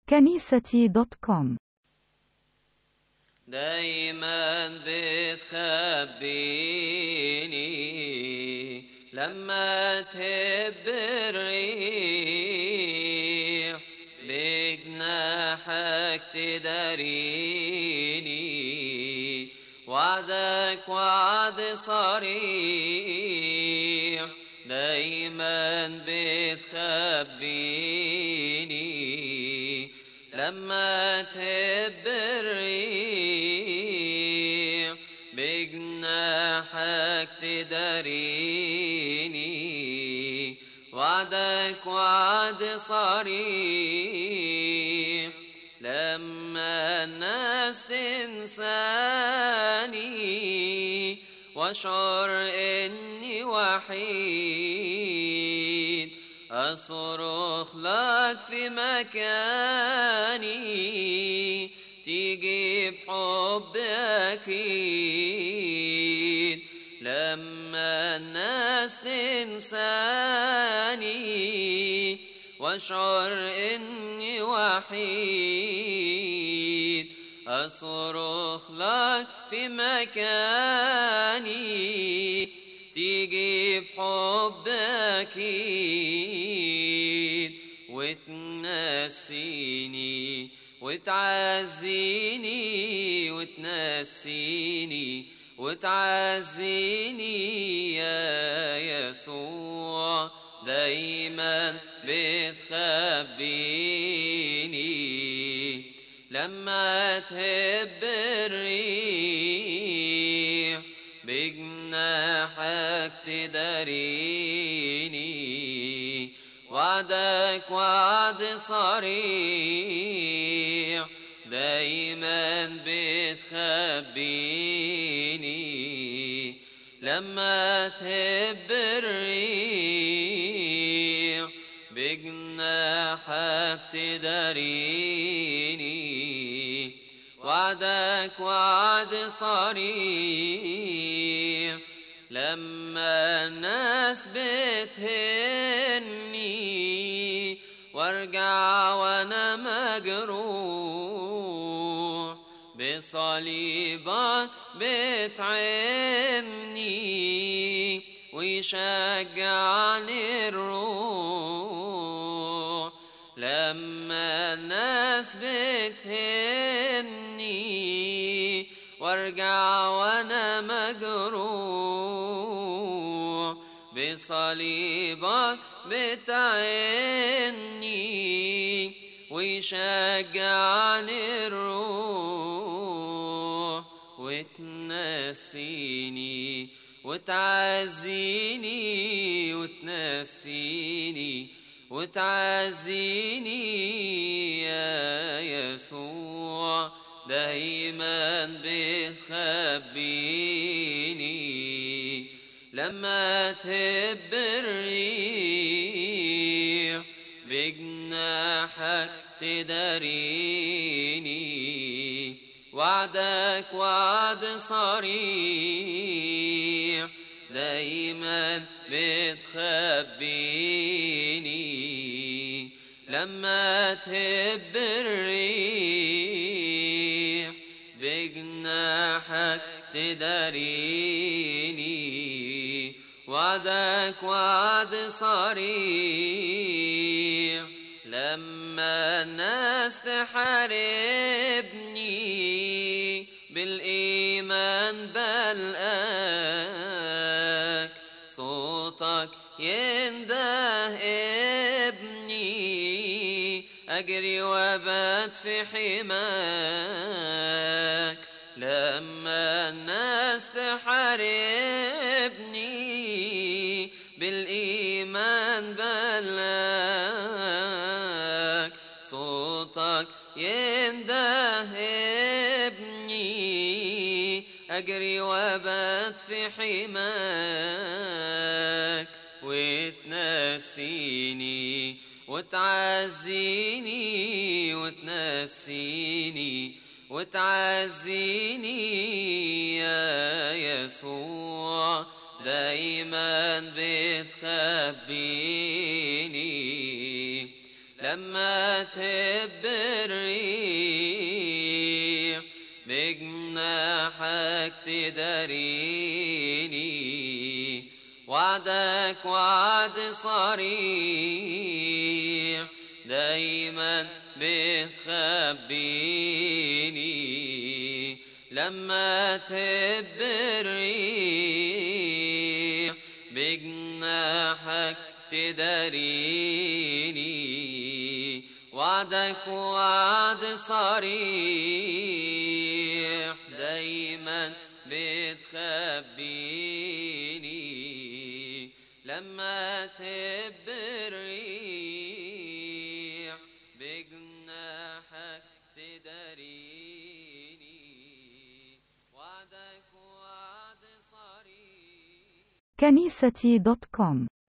كنيستي.com. دايما بتخبيني لما تهب الريح، بجناحك تداريني، وعدك وعد صريح. دايما بتخبيني لما تهب الريح، بجناحك تداريني، وعدك وعد صريح. لما الناس تنساني واشعر اني وحيد، أصرخ لك في مكاني، تيجي بحب أكيد. لما الناس تنساني واشعر إني وحيد، أصرخ لك في مكاني، تيجي بحب أكيد. وتنسيني وتعزيني، وتنسيني وتعزيني يا يسوع. دايما بتخبيني لما تهب الريح، بجناحك تداريني، وعدك وعد صريح. دايما بتخبيني لما تهب الريح، بجناحك تداريني، وعدك وعد صريح. لما الناس بتهني وارجع وانا مجروح، بصليبك بتعني ويشجعني الروح. لما الناس بتهني وارجع وانا مجروح، بصليبك بتعني ويشجعني الروح. وتنسيني وتعزيني، وتنسيني وتعزيني يا يسوع. دايما بتخبيني لما تهب الريح، بجناحك تداريني، وعدك وعد صريح. دايما بتخبيني لما تهب الريح، بجناحك تداريني، وعدك وعد صريح. لما الناس تحاربني بالإيمان بلقاك، صوتك ينده ابني، أجري وابات في حماك. لما الناس تحاربني بالإيمان بلقاك، صوتك ينده ابني، أجري وابات في حماك. وتنسيني وتعزيني، وتنسيني وتعزيني يا يسوع. دايما بتخبيني لما تهب الريح بجناحك تداريني، وعدك وعد صريح دايما بتخبيني. لما تهب الريح بجناحك تداريني، وعدك وعد صريح دايما بتخبيني. لما تهب الريح بجناحك تداريني، وعدك وعد صريح. كنيستي.com